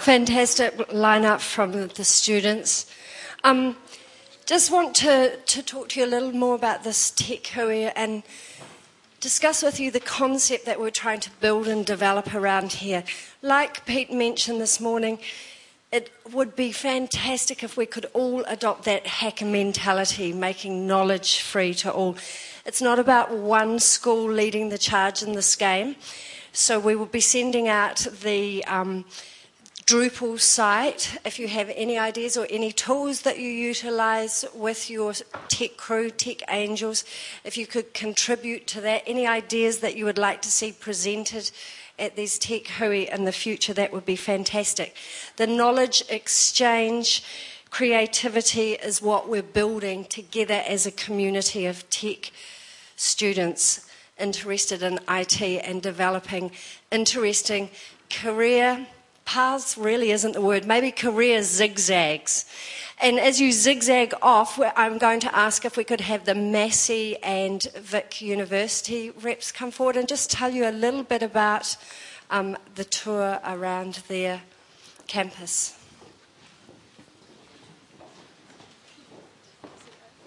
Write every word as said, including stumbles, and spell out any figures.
Fantastic lineup from the students. Um, just want to, to talk to you a little more about this Tech Hui and discuss with you the concept that we're trying to build and develop around here. Like Pete mentioned this morning, it would be fantastic if we could all adopt that hacker mentality, making knowledge free to all. It's not about one school leading the charge in this game. So we will be sending out the um, Drupal site. If you have any ideas or any tools that you utilise with your tech crew, tech angels, if you could contribute to that, any ideas that you would like to see presented at these Tech Hui in the future, that would be fantastic. The knowledge exchange, creativity is what we're building together as a community of tech students interested in I T and developing interesting career paths, really isn't the word, maybe career zigzags. And as you zigzag off, I'm going to ask if we could have the Massey and Vic University reps come forward and just tell you a little bit about um, the tour around their campus.